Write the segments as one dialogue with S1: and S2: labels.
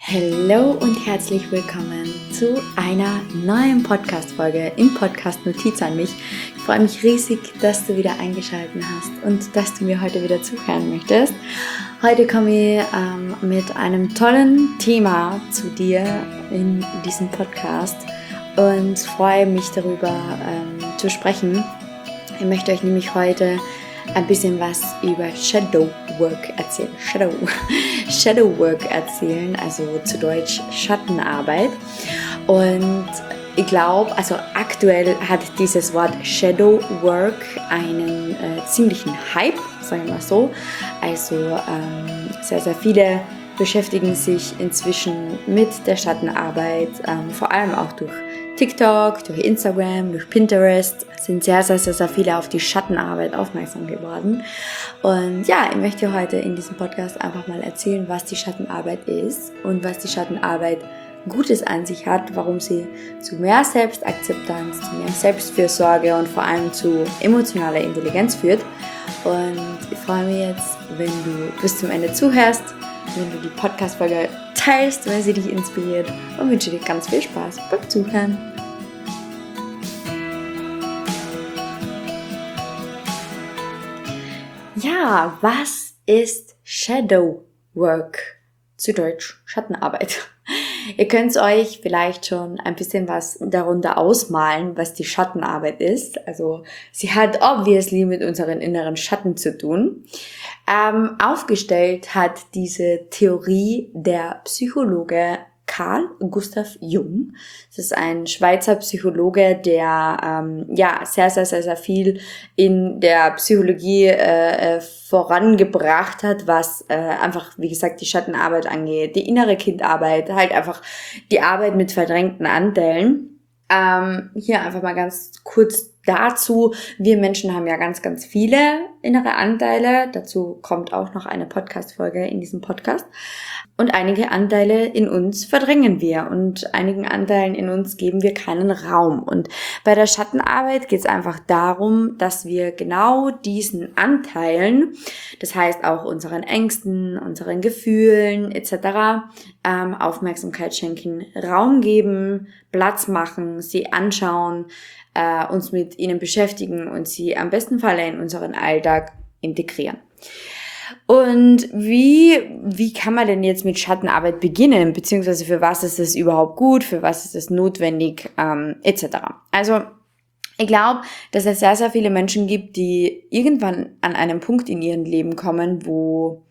S1: Hallo und herzlich willkommen zu einer neuen Podcast-Folge im Podcast Notiz an mich. Ich freue mich riesig, dass du wieder eingeschaltet hast und dass du mir heute wieder zuhören möchtest. Heute komme ich mit einem tollen Thema zu dir in diesem Podcast und freue mich darüber zu sprechen. Ich möchte euch nämlich heute ein bisschen was über Shadow Work erzählen, also zu Deutsch Schattenarbeit. Und ich glaube, also aktuell hat dieses Wort Shadow Work einen ziemlichen Hype, sagen wir mal so. Also sehr, sehr viele beschäftigen sich inzwischen mit der Schattenarbeit, vor allem auch durch TikTok, durch Instagram, durch Pinterest sind sehr viele auf die Schattenarbeit aufmerksam geworden. Und ja, ich möchte heute in diesem Podcast einfach mal erzählen, was die Schattenarbeit ist und was die Schattenarbeit Gutes an sich hat, warum sie zu mehr Selbstakzeptanz, zu mehr Selbstfürsorge und vor allem zu emotionaler Intelligenz führt. Und ich freue mich jetzt, wenn du bis zum Ende zuhörst, wenn du die Podcast-Folge teilst, wenn sie dich inspiriert, und wünsche dir ganz viel Spaß beim Zuhören. Ja, was ist Shadow Work? Zu Deutsch Schattenarbeit. Ihr könnt euch vielleicht schon ein bisschen was darunter ausmalen, was die Schattenarbeit ist. Also sie hat obviously mit unseren inneren Schatten zu tun. Aufgestellt hat diese Theorie der Psychologe Carl Gustav Jung. Das ist ein Schweizer Psychologe, der sehr viel in der Psychologie vorangebracht hat, was einfach, wie gesagt, die Schattenarbeit angeht, die innere Kindarbeit, halt einfach die Arbeit mit verdrängten Anteilen. Hier einfach mal ganz kurz dazu. Wir Menschen haben ja ganz viele innere Anteile. Dazu kommt auch noch eine Podcast-Folge in diesem Podcast. Und einige Anteile in uns verdrängen wir und einigen Anteilen in uns geben wir keinen Raum. Und bei der Schattenarbeit geht es einfach darum, dass wir genau diesen Anteilen, das heißt auch unseren Ängsten, unseren Gefühlen etc. Aufmerksamkeit schenken, Raum geben, Platz machen, sie anschauen, uns mit ihnen beschäftigen und sie am besten Fall in unseren Alltag integrieren. Und wie kann man denn jetzt mit Schattenarbeit beginnen, beziehungsweise für was ist es überhaupt gut, für was ist es notwendig, etc. Also ich glaube, dass es sehr viele Menschen gibt, die irgendwann an einem Punkt in ihrem Leben kommen, wo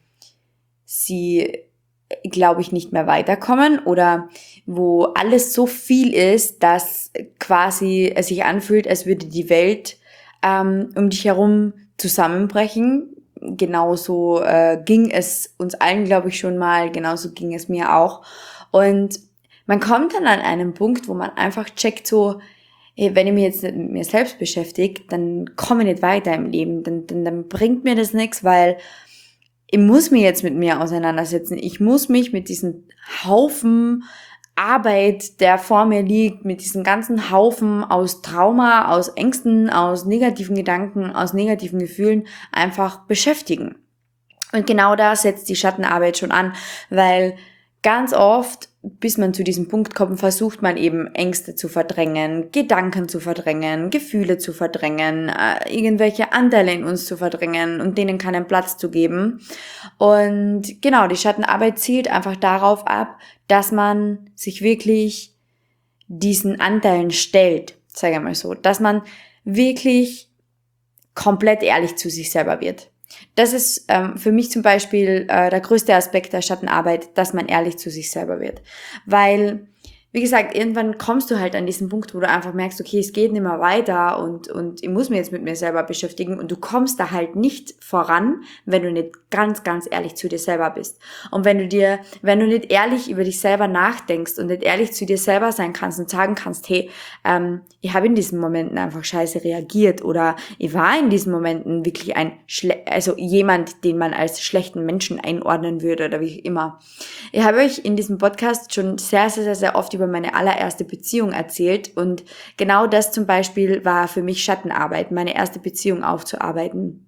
S1: sie, glaube ich, nicht mehr weiterkommen oder wo alles so viel ist, dass quasi es sich anfühlt, als würde die Welt um dich herum zusammenbrechen. Genauso ging es uns allen, glaube ich, schon mal, genauso ging es mir auch. Und man kommt dann an einen Punkt, wo man einfach checkt so, wenn ich mich jetzt nicht mit mir selbst beschäftige, dann komme ich nicht weiter im Leben, dann bringt mir das nichts, weil ich muss mich jetzt mit mir auseinandersetzen. Ich muss mich mit diesem Haufen Arbeit, der vor mir liegt, mit diesem ganzen Haufen aus Trauma, aus Ängsten, aus negativen Gedanken, aus negativen Gefühlen einfach beschäftigen. Und genau da setzt die Schattenarbeit schon an, weil ganz oft, bis man zu diesem Punkt kommt, versucht man eben Ängste zu verdrängen, Gedanken zu verdrängen, Gefühle zu verdrängen, irgendwelche Anteile in uns zu verdrängen und denen keinen Platz zu geben. Und genau, die Schattenarbeit zielt einfach darauf ab, dass man sich wirklich diesen Anteilen stellt, sage ich mal so, dass man wirklich komplett ehrlich zu sich selber wird. Das ist für mich zum Beispiel der größte Aspekt der Schattenarbeit, dass man ehrlich zu sich selber wird. Weil, wie gesagt, irgendwann kommst du halt an diesen Punkt, wo du einfach merkst, okay, es geht nicht mehr weiter und ich muss mich jetzt mit mir selber beschäftigen und du kommst da halt nicht voran, wenn du nicht ganz ehrlich zu dir selber bist. Und wenn du nicht ehrlich über dich selber nachdenkst und nicht ehrlich zu dir selber sein kannst und sagen kannst, hey, ich habe in diesen Momenten einfach scheiße reagiert oder ich war in diesen Momenten wirklich jemand, den man als schlechten Menschen einordnen würde oder wie immer. Ich habe euch in diesem Podcast schon sehr oft über meine allererste Beziehung erzählt und genau das zum Beispiel war für mich Schattenarbeit, meine erste Beziehung aufzuarbeiten.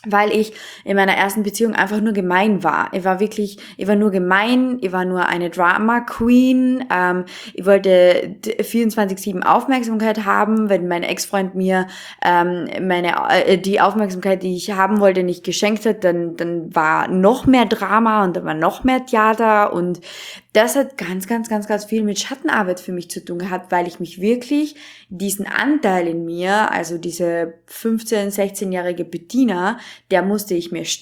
S1: weil ich in meiner ersten Beziehung einfach nur gemein war. Ich war nur gemein, ich war nur eine Drama Queen, ich wollte 24/7 Aufmerksamkeit haben. Wenn mein Ex-Freund mir die Aufmerksamkeit, die ich haben wollte, nicht geschenkt hat, dann war noch mehr Drama und dann war noch mehr Theater, und das hat ganz, ganz, ganz, ganz viel mit Schattenarbeit für mich zu tun gehabt, weil ich mich wirklich diesen Anteil in mir, also diese 15-, 16-jährige Bettina, der musste ich mich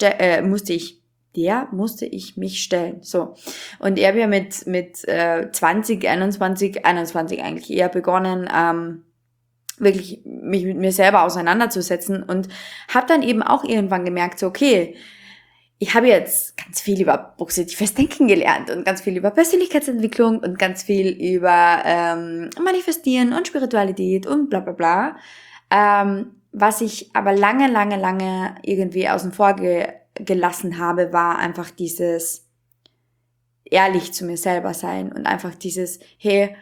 S1: stellen. So. Und ich habe ja mit 20, 21 eigentlich eher begonnen, wirklich mich mit mir selber auseinanderzusetzen, und habe dann eben auch irgendwann gemerkt, so okay, ich habe jetzt ganz viel über positives Denken gelernt und ganz viel über Persönlichkeitsentwicklung und ganz viel über Manifestieren und Spiritualität und bla bla bla. Was ich aber lange irgendwie außen vor gelassen habe, war einfach dieses ehrlich zu mir selber sein und einfach dieses, hey,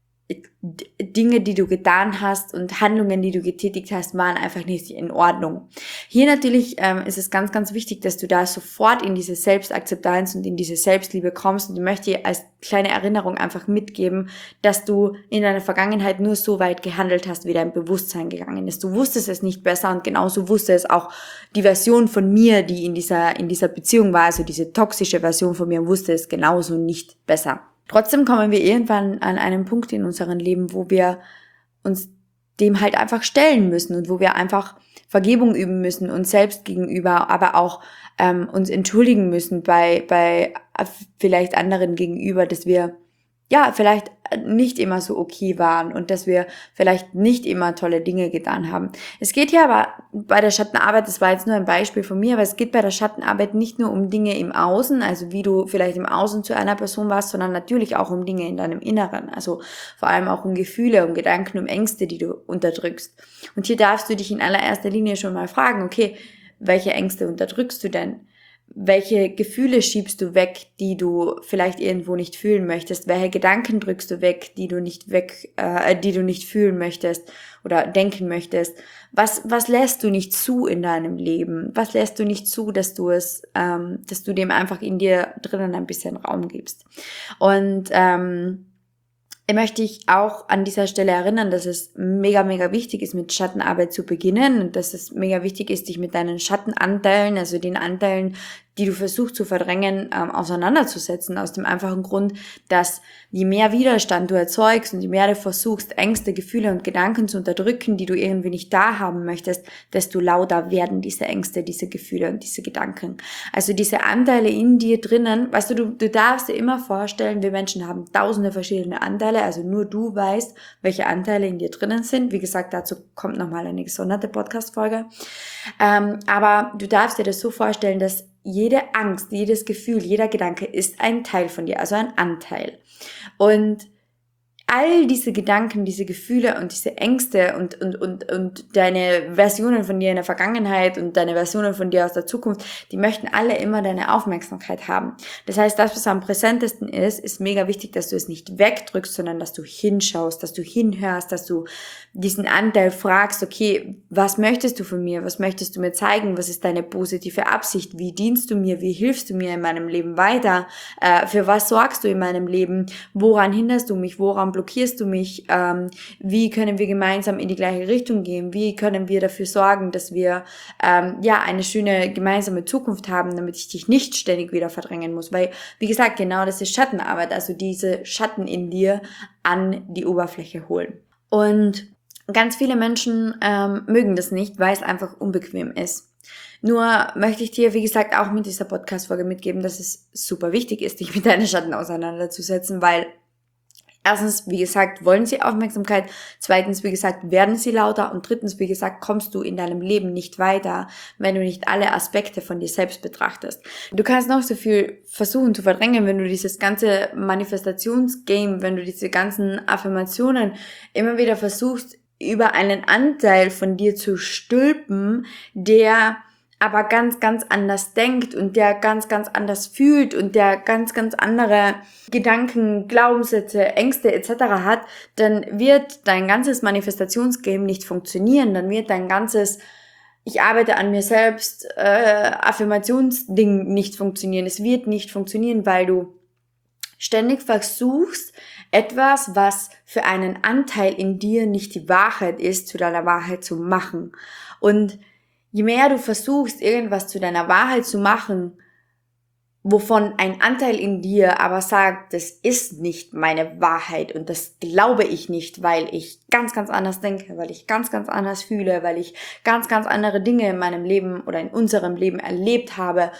S1: Dinge, die du getan hast und Handlungen, die du getätigt hast, waren einfach nicht in Ordnung. Hier natürlich ist es ganz, ganz wichtig, dass du da sofort in diese Selbstakzeptanz und in diese Selbstliebe kommst, und ich möchte dir als kleine Erinnerung einfach mitgeben, dass du in deiner Vergangenheit nur so weit gehandelt hast, wie dein Bewusstsein gegangen ist. Du wusstest es nicht besser, und genauso wusste es auch die Version von mir, die in dieser Beziehung war, also diese toxische Version von mir, wusste es genauso nicht besser. Trotzdem kommen wir irgendwann an einen Punkt in unserem Leben, wo wir uns dem halt einfach stellen müssen und wo wir einfach Vergebung üben müssen, uns selbst gegenüber, aber auch uns entschuldigen müssen bei vielleicht anderen gegenüber, dass wir ja vielleicht nicht immer so okay waren und dass wir vielleicht nicht immer tolle Dinge getan haben. Es geht hier aber bei der Schattenarbeit, das war jetzt nur ein Beispiel von mir, aber es geht bei der Schattenarbeit nicht nur um Dinge im Außen, also wie du vielleicht im Außen zu einer Person warst, sondern natürlich auch um Dinge in deinem Inneren, also vor allem auch um Gefühle, um Gedanken, um Ängste, die du unterdrückst. Und hier darfst du dich in allererster Linie schon mal fragen, okay, welche Ängste unterdrückst du denn? Welche Gefühle schiebst du weg, die du vielleicht irgendwo nicht fühlen möchtest? Welche Gedanken drückst du weg, die du nicht fühlen möchtest oder denken möchtest? Was lässt du nicht zu in deinem Leben? Was lässt du nicht zu, dass du dem einfach in dir drinnen ein bisschen Raum gibst? Und ich möchte dich auch an dieser Stelle erinnern, dass es mega, mega wichtig ist, mit Schattenarbeit zu beginnen, und dass es mega wichtig ist, dich mit deinen Schattenanteilen, also den Anteilen, die du versuchst zu verdrängen, auseinanderzusetzen, aus dem einfachen Grund, dass je mehr Widerstand du erzeugst und je mehr du versuchst, Ängste, Gefühle und Gedanken zu unterdrücken, die du irgendwie nicht da haben möchtest, desto lauter werden diese Ängste, diese Gefühle und diese Gedanken. Also diese Anteile in dir drinnen, weißt du darfst dir immer vorstellen, wir Menschen haben tausende verschiedene Anteile, also nur du weißt, welche Anteile in dir drinnen sind. Wie gesagt, dazu kommt nochmal eine gesonderte Podcast-Folge. Aber du darfst dir das so vorstellen, dass jede Angst, jedes Gefühl, jeder Gedanke ist ein Teil von dir, also ein Anteil. Und all diese Gedanken, diese Gefühle und diese Ängste und deine Versionen von dir in der Vergangenheit und deine Versionen von dir aus der Zukunft, die möchten alle immer deine Aufmerksamkeit haben. Das heißt, das, was am präsentesten ist mega wichtig, dass du es nicht wegdrückst, sondern dass du hinschaust, dass du hinhörst, dass du diesen Anteil fragst, okay, was möchtest du von mir? Was möchtest du mir zeigen? Was ist deine positive Absicht? Wie dienst du mir? Wie hilfst du mir in meinem Leben weiter? Für was sorgst du in meinem Leben? Woran hinderst du mich? Woran blockierst du mich? Wie können wir gemeinsam in die gleiche Richtung gehen? Wie können wir dafür sorgen, dass wir eine schöne gemeinsame Zukunft haben, damit ich dich nicht ständig wieder verdrängen muss? Weil, wie gesagt, genau das ist Schattenarbeit, also diese Schatten in dir an die Oberfläche holen. Und ganz viele Menschen mögen das nicht, weil es einfach unbequem ist. Nur möchte ich dir, wie gesagt, auch mit dieser Podcast-Folge mitgeben, dass es super wichtig ist, dich mit deinen Schatten auseinanderzusetzen, weil erstens, wie gesagt, wollen sie Aufmerksamkeit, zweitens, wie gesagt, werden sie lauter, und drittens, wie gesagt, kommst du in deinem Leben nicht weiter, wenn du nicht alle Aspekte von dir selbst betrachtest. Du kannst noch so viel versuchen zu verdrängen, wenn du dieses ganze Manifestationsgame, wenn du diese ganzen Affirmationen immer wieder versuchst, über einen Anteil von dir zu stülpen, der aber ganz, ganz anders denkt und der ganz, ganz anders fühlt und der ganz, ganz andere Gedanken, Glaubenssätze, Ängste etc. hat, dann wird dein ganzes Manifestationsgame nicht funktionieren, dann wird dein ganzes ich arbeite an mir selbst, Affirmationsding nicht funktionieren. Es wird nicht funktionieren, weil du ständig versuchst, etwas, was für einen Anteil in dir nicht die Wahrheit ist, zu deiner Wahrheit zu machen. Und je mehr du versuchst, irgendwas zu deiner Wahrheit zu machen, wovon ein Anteil in dir aber sagt, das ist nicht meine Wahrheit und das glaube ich nicht, weil ich ganz, ganz anders denke, weil ich ganz, ganz anders fühle, weil ich ganz, ganz andere Dinge in meinem Leben oder in unserem Leben erlebt habe,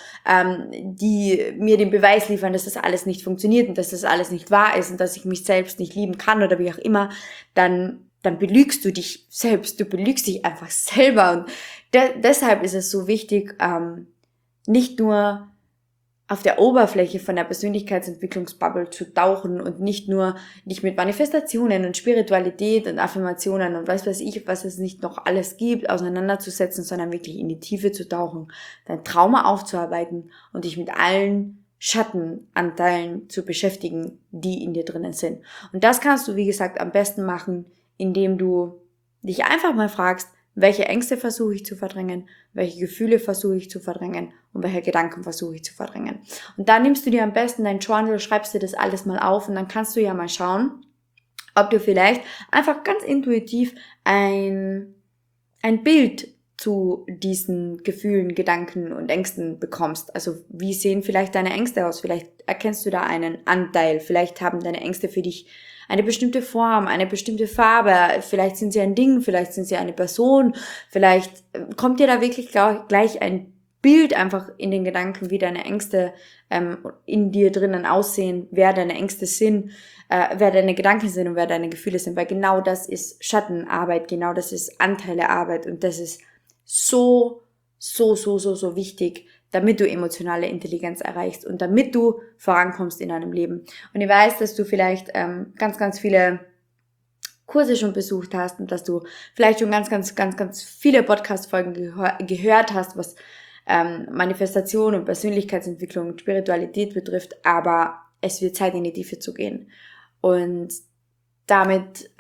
S1: die mir den Beweis liefern, dass das alles nicht funktioniert und dass das alles nicht wahr ist und dass ich mich selbst nicht lieben kann oder wie auch immer, dann belügst du dich selbst, du belügst dich einfach selber und deshalb ist es so wichtig, nicht nur auf der Oberfläche von der Persönlichkeitsentwicklungsbubble zu tauchen und nicht nur dich mit Manifestationen und Spiritualität und Affirmationen und was es nicht noch alles gibt, auseinanderzusetzen, sondern wirklich in die Tiefe zu tauchen, dein Trauma aufzuarbeiten und dich mit allen Schattenanteilen zu beschäftigen, die in dir drinnen sind. Und das kannst du, wie gesagt, am besten machen, indem du dich einfach mal fragst, welche Ängste versuche ich zu verdrängen, welche Gefühle versuche ich zu verdrängen und welche Gedanken versuche ich zu verdrängen. Und dann nimmst du dir am besten dein Journal, schreibst dir das alles mal auf und dann kannst du ja mal schauen, ob du vielleicht einfach ganz intuitiv ein Bild zu diesen Gefühlen, Gedanken und Ängsten bekommst. Also wie sehen vielleicht deine Ängste aus? Vielleicht erkennst du da einen Anteil, vielleicht haben deine Ängste für dich eine bestimmte Form, eine bestimmte Farbe, vielleicht sind sie ein Ding, vielleicht sind sie eine Person, vielleicht kommt dir da wirklich gleich ein Bild einfach in den Gedanken, wie deine Ängste in dir drinnen aussehen, wer deine Ängste sind, wer deine Gedanken sind und wer deine Gefühle sind, weil genau das ist Schattenarbeit, genau das ist Anteilearbeit und das ist so wichtig, damit du emotionale Intelligenz erreichst und damit du vorankommst in deinem Leben. Und ich weiß, dass du vielleicht ganz, ganz viele Kurse schon besucht hast und dass du vielleicht schon ganz viele Podcast-Folgen gehört hast, was Manifestation und Persönlichkeitsentwicklung und Spiritualität betrifft, aber es wird Zeit, in die Tiefe zu gehen. Und damit,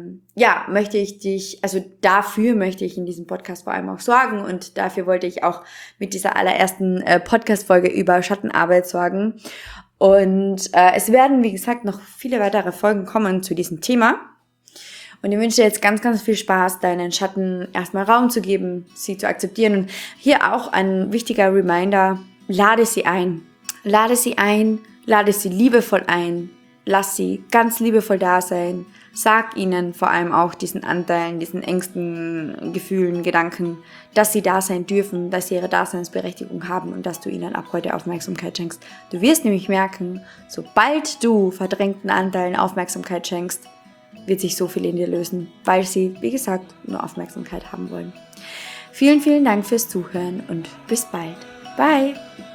S1: dafür möchte ich in diesem Podcast vor allem auch sorgen und dafür wollte ich auch mit dieser allerersten Podcast-Folge über Schattenarbeit sorgen. Und es werden, wie gesagt, noch viele weitere Folgen kommen zu diesem Thema. Und ich wünsche dir jetzt ganz, ganz viel Spaß, deinen Schatten erstmal Raum zu geben, sie zu akzeptieren. Und hier auch ein wichtiger Reminder, lade sie ein. Lade sie ein, lade sie liebevoll ein. Lass sie ganz liebevoll da sein. Sag ihnen vor allem auch diesen Anteilen, diesen Ängsten, Gefühlen, Gedanken, dass sie da sein dürfen, dass sie ihre Daseinsberechtigung haben und dass du ihnen ab heute Aufmerksamkeit schenkst. Du wirst nämlich merken, sobald du verdrängten Anteilen Aufmerksamkeit schenkst, wird sich so viel in dir lösen, weil sie, wie gesagt, nur Aufmerksamkeit haben wollen. Vielen, vielen Dank fürs Zuhören und bis bald. Bye!